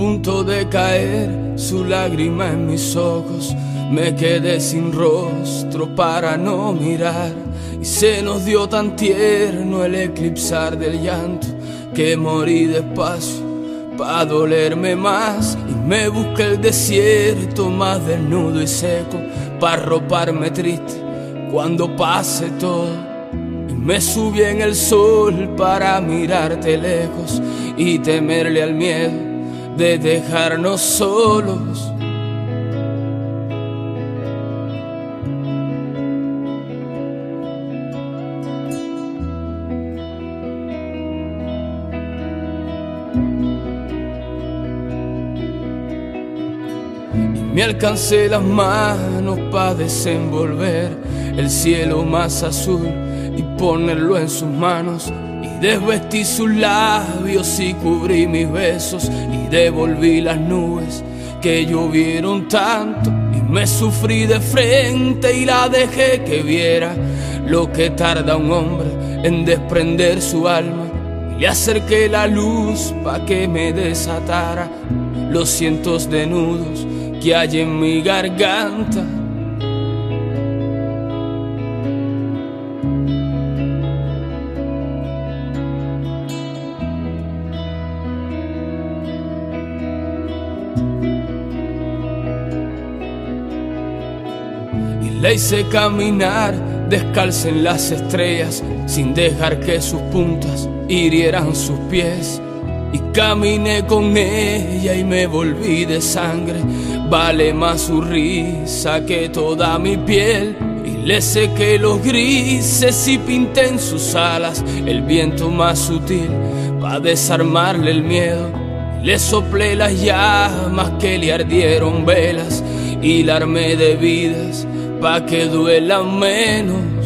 punto de caer, su lágrima en mis ojos. Me quedé sin rostro para no mirar, y se nos dio tan tierno el eclipsar del llanto, que morí despacio pa' dolerme más. Y me busqué el desierto más desnudo y seco, pa' arroparme triste cuando pase todo. Y me subí en el sol para mirarte lejos y temerle al miedo de dejarnos solos. Y me alcancé las manos pa' desenvolver el cielo más azul y ponerlo en sus manos, y desvestí sus labios y cubrí mis besos, y devolví las nubes que llovieron tanto, y me sufrí de frente y la dejé que viera lo que tarda un hombre en desprender su alma. Y le acerqué la luz pa' que me desatara los cientos de nudos que hay en mi garganta. Y la hice caminar descalza en las estrellas, sin dejar que sus puntas hirieran sus pies. Y caminé con ella y me volví de sangre, vale más su risa que toda mi piel. Y le sequé los grises y pinté en sus alas el viento más sutil pa' desarmarle el miedo. Le soplé las llamas que le ardieron velas y la armé de vidas pa' que duela menos.